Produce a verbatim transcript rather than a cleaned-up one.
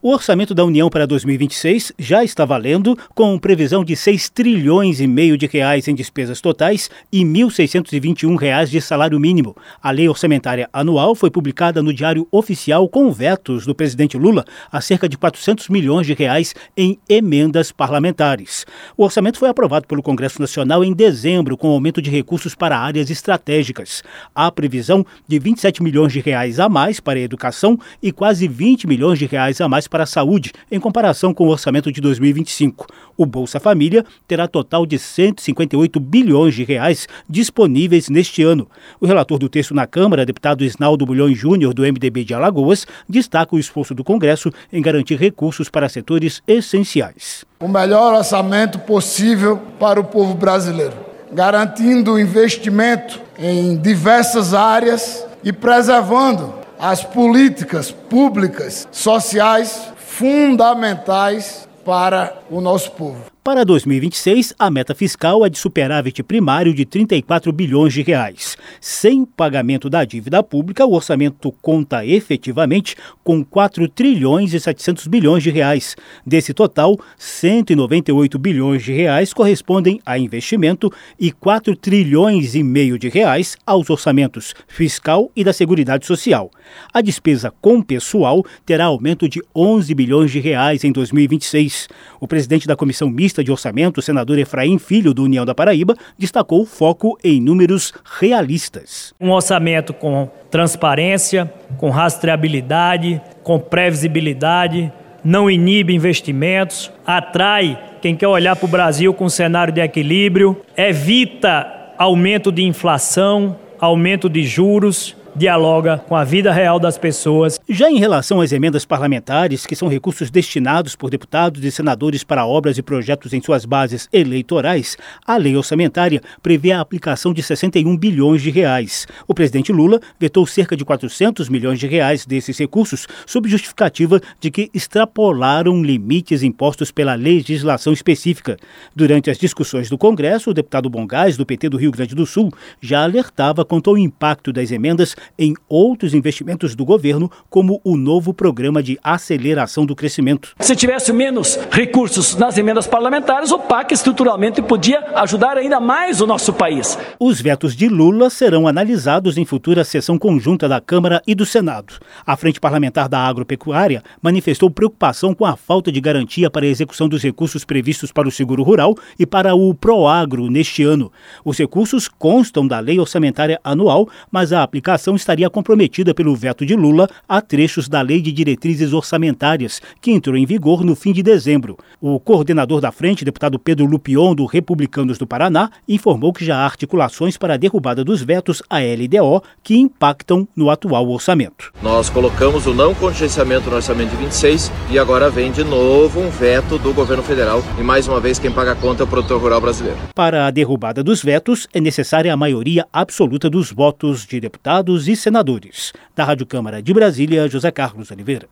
O orçamento da União para dois mil e vinte e seis já está valendo, com previsão de seis trilhões e meio de reais em despesas totais e mil seiscentos e vinte e um reais de salário mínimo. A lei orçamentária anual foi publicada no Diário Oficial com vetos do presidente Lula a cerca de quatrocentos milhões de reais em emendas parlamentares. O orçamento foi aprovado pelo Congresso Nacional em dezembro, com aumento de recursos para áreas estratégicas. Há previsão de vinte e sete milhões de reais a mais para a educação e quase vinte milhões de reais a mais para a saúde, em comparação com o orçamento de dois mil e vinte e cinco. O Bolsa Família terá total de cento e cinquenta e oito bilhões de reais disponíveis neste ano. O relator do texto na Câmara, deputado Isnaldo Bulhões Júnior, do M D B de Alagoas, destaca o esforço do Congresso em garantir recursos para setores essenciais. O melhor orçamento possível para o povo brasileiro, garantindo investimento em diversas áreas e preservando as políticas públicas sociais fundamentais para o nosso povo. Para dois mil e vinte e seis, a meta fiscal é de superávit primário de trinta e quatro bilhões de reais. Sem pagamento da dívida pública, o orçamento conta efetivamente com quatro trilhões e setecentos bilhões de reais. Desse total, cento e noventa e oito bilhões de reais correspondem a investimento e quatro trilhões e meio de reais aos orçamentos fiscal e da Seguridade Social. A despesa com pessoal terá aumento de onze bilhões de reais em dois mil e vinte e seis. O presidente da Comissão Mista de Orçamento, o senador Efraim Filho, do União da Paraíba, destacou o foco em números realistas. Um orçamento com transparência, com rastreabilidade, com previsibilidade, não inibe investimentos, atrai quem quer olhar para o Brasil com um cenário de equilíbrio, evita aumento de inflação, aumento de juros, dialoga com a vida real das pessoas. Já em relação às emendas parlamentares, que são recursos destinados por deputados e senadores para obras e projetos em suas bases eleitorais, a lei orçamentária prevê a aplicação de sessenta e um bilhões de reais. O presidente Lula vetou cerca de quatrocentos milhões de reais desses recursos, sob justificativa de que extrapolaram limites impostos pela legislação específica. Durante as discussões do Congresso, o deputado Bongás, do P T do Rio Grande do Sul, já alertava quanto ao impacto das emendas em outros investimentos do governo, como o novo programa de aceleração do crescimento. Se tivesse menos recursos nas emendas parlamentares, o P A C estruturalmente podia ajudar ainda mais o nosso país. Os vetos de Lula serão analisados em futura sessão conjunta da Câmara e do Senado. A Frente Parlamentar da Agropecuária manifestou preocupação com a falta de garantia para a execução dos recursos previstos para o seguro rural e para o Proagro neste ano. Os recursos constam da lei orçamentária anual, mas a aplicação estaria comprometida pelo veto de Lula a trechos da Lei de Diretrizes Orçamentárias, que entrou em vigor no fim de dezembro. O coordenador da frente, deputado Pedro Lupion, do Republicanos do Paraná, informou que já há articulações para a derrubada dos vetos à L D O que impactam no atual orçamento. Nós colocamos o não contingenciamento no orçamento de vinte e seis e agora vem de novo um veto do governo federal e mais uma vez quem paga a conta é o produtor rural brasileiro. Para a derrubada dos vetos é necessária a maioria absoluta dos votos de deputados e senadores. Da Rádio Câmara de Brasília, José Carlos Oliveira.